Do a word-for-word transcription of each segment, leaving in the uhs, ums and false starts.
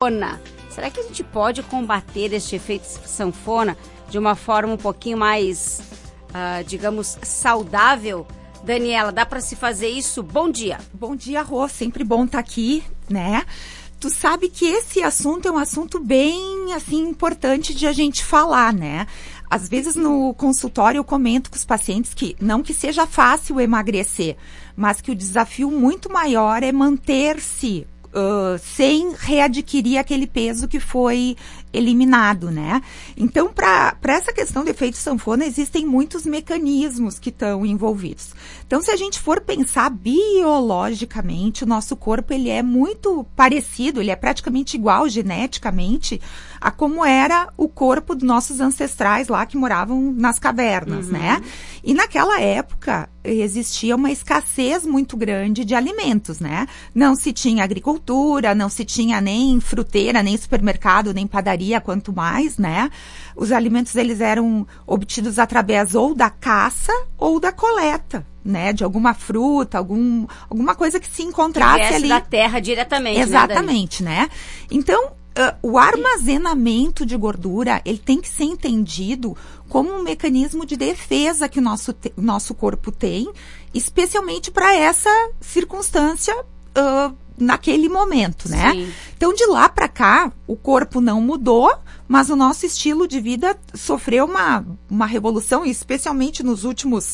Será que a gente pode combater este efeito sanfona de uma forma um pouquinho mais, uh, digamos, saudável? Daniela, dá para se fazer isso? Bom dia. Bom dia, Rô. Sempre bom estar aqui, né? Tu sabe que esse assunto é um assunto bem, assim, importante de a gente falar, né? Às vezes no consultório eu comento com os pacientes que não que seja fácil emagrecer, mas que o desafio muito maior é manter-se Uh, sem readquirir aquele peso que foi eliminado, né? Então, para essa questão do efeito sanfona, existem muitos mecanismos que estão envolvidos. Então, se a gente for pensar biologicamente, o nosso corpo, ele é muito parecido, ele é praticamente igual geneticamente a como era o corpo dos nossos ancestrais lá que moravam nas cavernas, uhum. né? E naquela época, existia uma escassez muito grande de alimentos, né? Não se tinha agricultura, não se tinha nem fruteira, nem supermercado, nem padaria, quanto mais, né? Os alimentos, eles eram obtidos através ou da caça ou da coleta, né? De alguma fruta, algum, alguma coisa que se encontrasse que ali. da terra diretamente, exatamente, né, né? Então, Uh, o armazenamento de gordura, ele tem que ser entendido como um mecanismo de defesa que o nosso, te- nosso corpo tem, especialmente para essa circunstância uh, naquele momento, né? Sim. Então, de lá para cá, o corpo não mudou, mas o nosso estilo de vida sofreu uma, uma revolução, especialmente nos últimos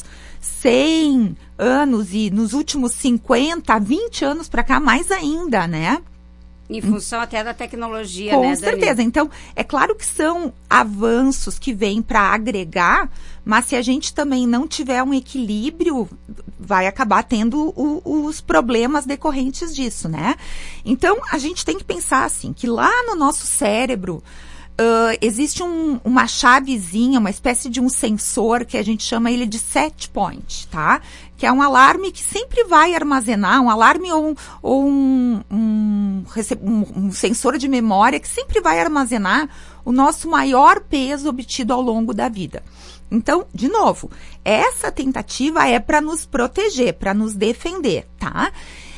cem anos e nos últimos cinquenta, vinte anos para cá, mais ainda, né? Em função até da tecnologia, Com né, Com certeza. Dani? Então, é claro que são avanços que vêm para agregar, mas se a gente também não tiver um equilíbrio, vai acabar tendo o, os problemas decorrentes disso, né? Então, a gente tem que pensar assim, que lá no nosso cérebro, Uh, existe um, uma chavezinha, uma espécie de um sensor que a gente chama ele de set point, tá? Que é um alarme que sempre vai armazenar, um alarme ou, um, ou um, um, um, um sensor de memória que sempre vai armazenar o nosso maior peso obtido ao longo da vida. Então, de novo, essa tentativa é para nos proteger, para nos defender, tá?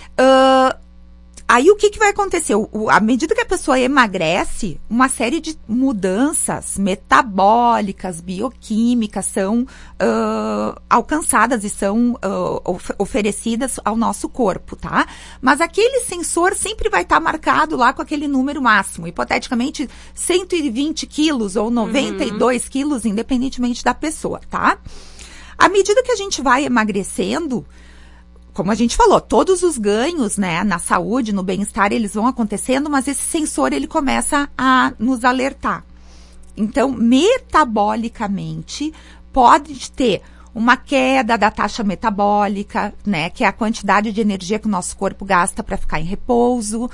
Uh, Aí o que, que vai acontecer? O, à medida que a pessoa emagrece, uma série de mudanças metabólicas, bioquímicas são uh, alcançadas e são uh, of- oferecidas ao nosso corpo, tá? Mas aquele sensor sempre vai estar tá marcado lá com aquele número máximo, hipoteticamente cento e vinte quilos ou noventa e dois uhum. quilos, independentemente da pessoa, tá? À medida que a gente vai emagrecendo, como a gente falou, todos os ganhos, né, na saúde, no bem-estar, eles vão acontecendo, mas esse sensor, ele começa a nos alertar. Então, metabolicamente, pode ter uma queda da taxa metabólica, né, que é a quantidade de energia que o nosso corpo gasta para ficar em repouso,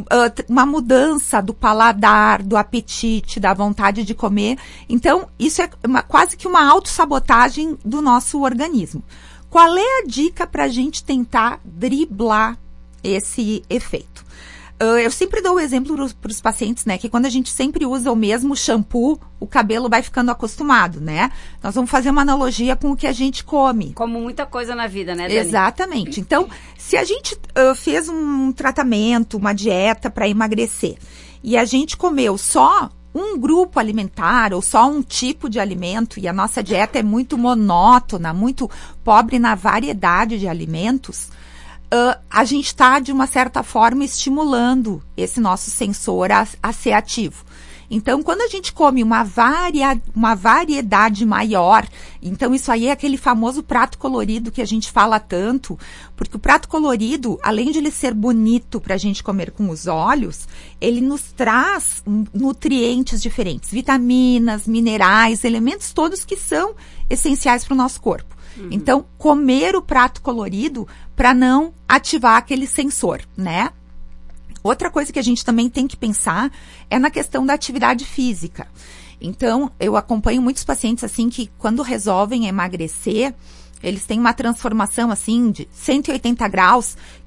uma mudança do paladar, do apetite, da vontade de comer. Então, isso é uma, quase que uma autossabotagem do nosso organismo. Qual é a dica para a gente tentar driblar esse efeito? Uh, eu sempre dou o exemplo para os pacientes, né? Que quando a gente sempre usa o mesmo shampoo, o cabelo vai ficando acostumado, né? Nós vamos fazer uma analogia com o que a gente come. Como muita coisa na vida, né, Dani? Exatamente. Então, se a gente uh, fez um tratamento, uma dieta para emagrecer, e a gente comeu só um grupo alimentar ou só um tipo de alimento, e a nossa dieta é muito monótona, muito pobre na variedade de alimentos, uh, a gente está, de uma certa forma, estimulando esse nosso sensor a, a ser ativo. Então, quando a gente come uma, varia, uma variedade maior, então isso aí é aquele famoso prato colorido que a gente fala tanto, porque o prato colorido, além de ele ser bonito para a gente comer com os olhos, ele nos traz nutrientes diferentes, vitaminas, minerais, elementos todos que são essenciais para o nosso corpo. Uhum. Então, comer o prato colorido para não ativar aquele sensor, né? Outra coisa que a gente também tem que pensar é na questão da atividade física. Então, eu acompanho muitos pacientes, assim, que quando resolvem emagrecer, eles têm uma transformação, assim, de cento e oitenta graus,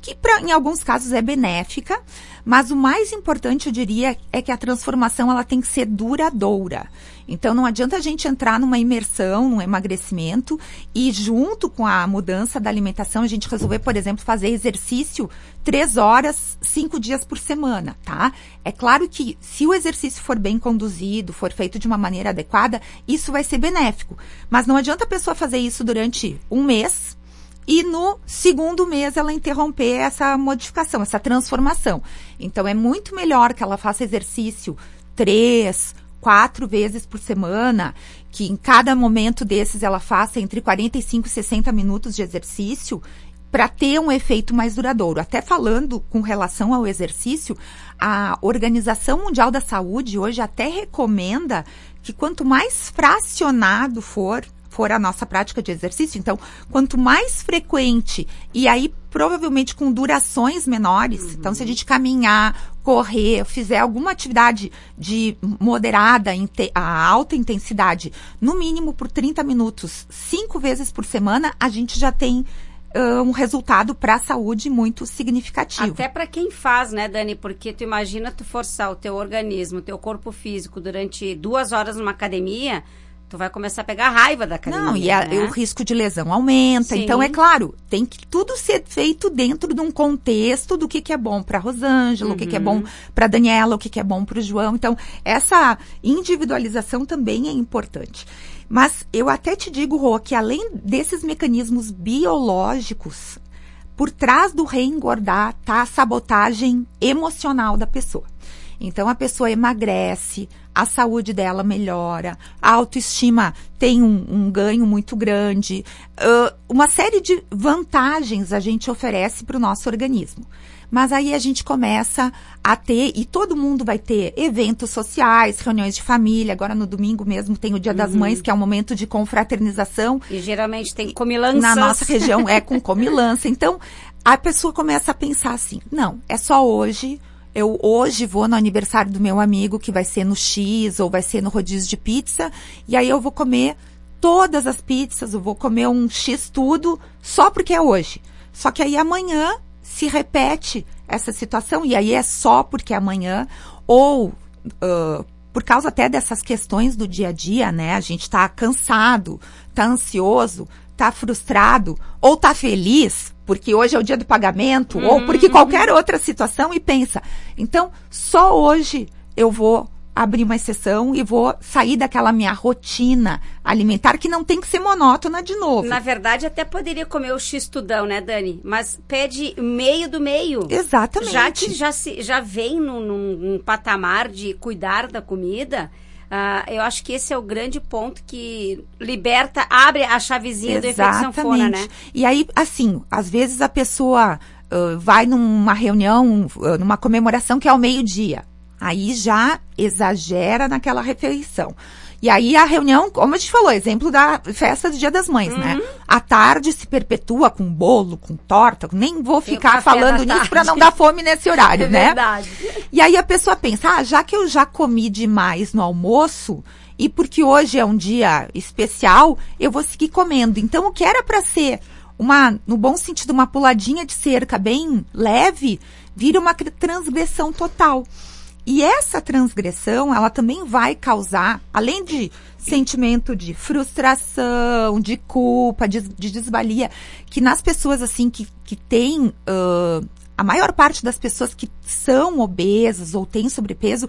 que pra, em alguns casos é benéfica, mas o mais importante, eu diria, é que a transformação ela tem que ser duradoura. Então, não adianta a gente entrar numa imersão, num emagrecimento, e junto com a mudança da alimentação, a gente resolver, por exemplo, fazer exercício três horas, cinco dias por semana, tá? É claro que se o exercício for bem conduzido, for feito de uma maneira adequada, isso vai ser benéfico. Mas não adianta a pessoa fazer isso durante um mês, e no segundo mês ela interromper essa modificação, essa transformação. Então, é muito melhor que ela faça exercício três, quatro vezes por semana, que em cada momento desses ela faça entre quarenta e cinco e sessenta minutos de exercício, para ter um efeito mais duradouro. Até falando com relação ao exercício, a Organização Mundial da Saúde hoje até recomenda que quanto mais fracionado for, for a nossa prática de exercício, então, quanto mais frequente, e aí provavelmente com durações menores, uhum. Então se a gente caminhar, correr, fizer alguma atividade de moderada, a alta intensidade, no mínimo por trinta minutos, cinco vezes por semana, a gente já tem Uh, um resultado para a saúde muito significativo. Até para quem faz, né, Dani? Porque tu imagina tu forçar o teu organismo, o teu corpo físico durante duas horas numa academia, tu vai começar a pegar raiva da academia. Não, e a, né? o risco de lesão aumenta. Sim. Então, é claro, tem que tudo ser feito dentro de um contexto do que, que é bom para a Rosângela, uhum. O que, que é bom para a Daniela, o que, que é bom para o João. Então, essa individualização também é importante. Mas eu até te digo, Rô, que além desses mecanismos biológicos, por trás do reengordar está a sabotagem emocional da pessoa. Então, a pessoa emagrece, a saúde dela melhora, a autoestima tem um, um ganho muito grande. Uh, uma série de vantagens a gente oferece para o nosso organismo. Mas aí a gente começa a ter, e todo mundo vai ter eventos sociais, reuniões de família. Agora no domingo mesmo tem o Dia uhum. das Mães, que é um momento de confraternização. E geralmente tem comilanças. Na nossa região é com comilança. Então, a pessoa começa a pensar assim, não, é só hoje, eu hoje vou no aniversário do meu amigo, que vai ser no X, ou vai ser no rodízio de pizza, e aí eu vou comer todas as pizzas, eu vou comer um X tudo, só porque é hoje. Só que aí amanhã se repete essa situação, e aí é só porque amanhã, ou uh, por causa até dessas questões do dia a dia, né? A gente tá cansado, tá ansioso, tá frustrado, ou tá feliz, porque hoje é o dia do pagamento, uhum, ou porque qualquer outra situação, e pensa, então, só hoje eu vou abrir uma exceção e vou sair daquela minha rotina alimentar, que não tem que ser monótona de novo. Na verdade, até poderia comer o X-tudão, né, Dani? Mas pede meio do meio. Exatamente. Já que já, se, já vem num, num, num patamar de cuidar da comida, uh, eu acho que esse é o grande ponto que liberta, abre a chavezinha do efeito sanfona, né? E aí, assim, às vezes a pessoa uh, vai numa reunião, uh, numa comemoração que é ao meio-dia. Aí já exagera naquela refeição. E aí a reunião, como a gente falou, exemplo da festa do Dia das Mães, uhum, né? À tarde se perpetua com bolo, com torta, nem vou Tem ficar falando nisso para não dar fome nesse horário, é né? Verdade. E aí a pessoa pensa, ah, já que eu já comi demais no almoço, e porque hoje é um dia especial, eu vou seguir comendo. Então, o que era para ser uma, no bom sentido, uma puladinha de cerca bem leve, vira uma transgressão total. E essa transgressão, ela também vai causar, além de sentimento de frustração, de culpa, de, de desvalia, que nas pessoas, assim, que, que têm, uh, a maior parte das pessoas que são obesas ou têm sobrepeso,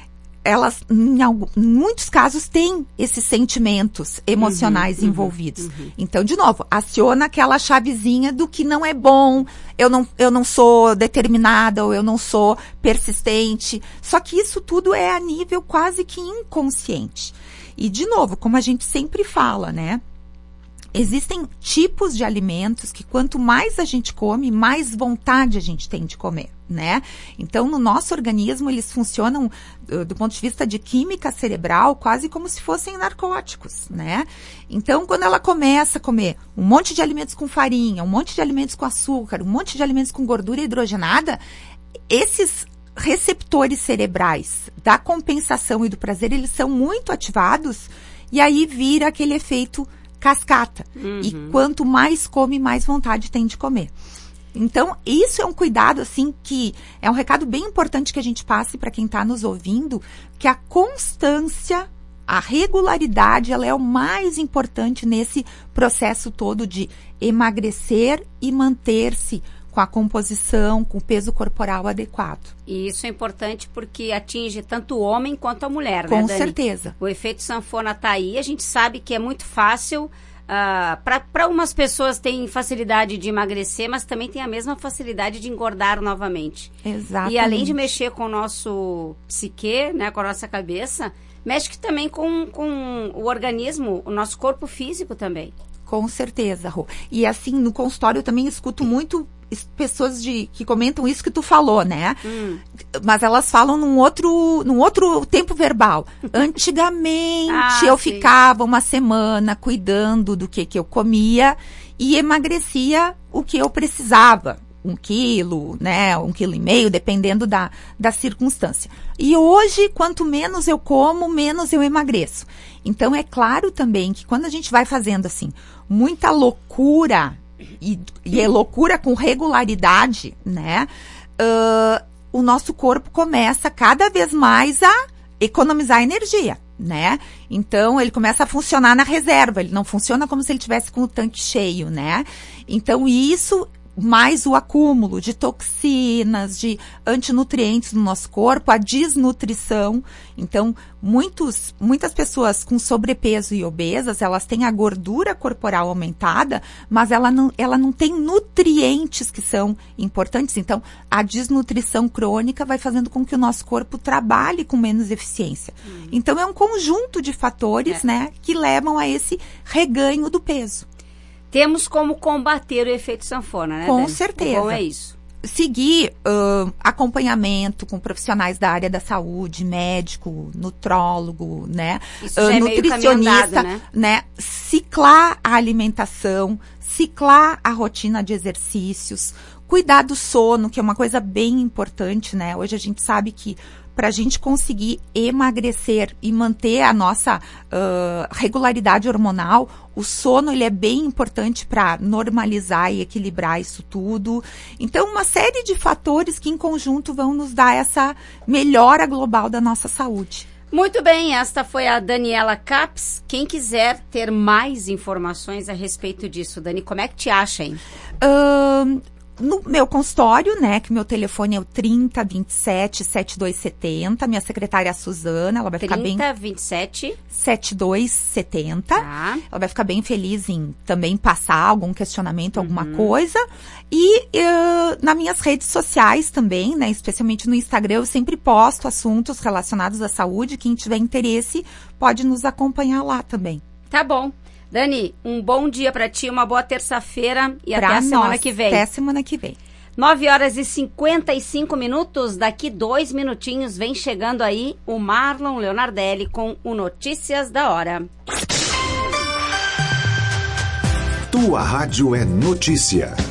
elas, em, algum, em muitos casos, têm esses sentimentos emocionais uhum, envolvidos. Uhum, uhum. Então, de novo, aciona aquela chavezinha do que não é bom, eu não, eu não sou determinada, ou eu não sou persistente. Só que isso tudo é a nível quase que inconsciente. E, de novo, como a gente sempre fala, né? Existem tipos de alimentos que quanto mais a gente come, mais vontade a gente tem de comer, né? Então, no nosso organismo, eles funcionam, uh, do ponto de vista de química cerebral, quase como se fossem narcóticos, né? Então, quando ela começa a comer um monte de alimentos com farinha, um monte de alimentos com açúcar, um monte de alimentos com gordura hidrogenada, esses receptores cerebrais da compensação e do prazer, eles são muito ativados, e aí vira aquele efeito cascata. Uhum. E quanto mais come, mais vontade tem de comer. Então, isso é um cuidado, assim, que é um recado bem importante que a gente passe para quem está nos ouvindo, que a constância, a regularidade, ela é o mais importante nesse processo todo de emagrecer e manter-se com a composição, com o peso corporal adequado. E isso é importante porque atinge tanto o homem quanto a mulher, com né, Dani? Com certeza. O efeito sanfona está aí, a gente sabe que é muito fácil. Uh, para umas pessoas tem facilidade de emagrecer, mas também tem a mesma facilidade de engordar novamente. Exatamente. E além de mexer com o nosso psique, né, com a nossa cabeça, mexe também com, com o organismo, o nosso corpo físico também. Com certeza, Rô. E assim, no consultório eu também escuto muito pessoas de, que comentam isso que tu falou, né? Hum. Mas elas falam num outro, num outro tempo verbal. Antigamente ah, eu sim. ficava uma semana cuidando do que, que eu comia e emagrecia o que eu precisava. Um quilo, né? Um quilo e meio, dependendo da, da circunstância. E hoje, quanto menos eu como, menos eu emagreço. Então, é claro também que quando a gente vai fazendo, assim, muita loucura, e, e é loucura com regularidade, né? Uh, o nosso corpo começa cada vez mais a economizar energia, né? Então, ele começa a funcionar na reserva. Ele não funciona como se ele tivesse com o tanque cheio, né? Então, isso... mais o acúmulo de toxinas, de antinutrientes no nosso corpo, a desnutrição. Então, muitos, muitas pessoas com sobrepeso e obesas, elas têm a gordura corporal aumentada, mas ela não, ela não tem nutrientes que são importantes. Então, a desnutrição crônica vai fazendo com que o nosso corpo trabalhe com menos eficiência. Hum. Então, é um conjunto de fatores, é. né, que levam a esse reganho do peso. Temos como combater o efeito sanfona, né, Com Dani? certeza. Bom, é isso. Seguir uh, acompanhamento com profissionais da área da saúde, médico, nutrólogo, né? Isso já uh, é nutricionista, meio né? né? Ciclar a alimentação, ciclar a rotina de exercícios, cuidar do sono, que é uma coisa bem importante, né? Hoje a gente sabe que para a gente conseguir emagrecer e manter a nossa uh, regularidade hormonal, o sono ele é bem importante para normalizar e equilibrar isso tudo. Então, uma série de fatores que em conjunto vão nos dar essa melhora global da nossa saúde. Muito bem, esta foi a Daniela Capps. Quem quiser ter mais informações a respeito disso, Dani, como é que te acha, hein? Uh, No meu consultório, né, que meu telefone é o trinta, vinte e sete, setenta e dois setenta, minha secretária é a Suzana, ela vai ficar bem... trinta, vinte e sete... setenta e dois setenta, tá. Ela vai ficar bem feliz em também passar algum questionamento, uhum. alguma coisa. E uh, nas minhas redes sociais também, né, especialmente no Instagram, eu sempre posto assuntos relacionados à saúde. Quem tiver interesse pode nos acompanhar lá também. Tá bom. Dani, um bom dia pra ti, uma boa terça-feira e pra até a semana nós, que vem. Até a semana que vem. nove horas e cinquenta e cinco minutos, daqui dois minutinhos vem chegando aí o Marlon Leonardelli com o Notícias da Hora. Tua rádio é notícia.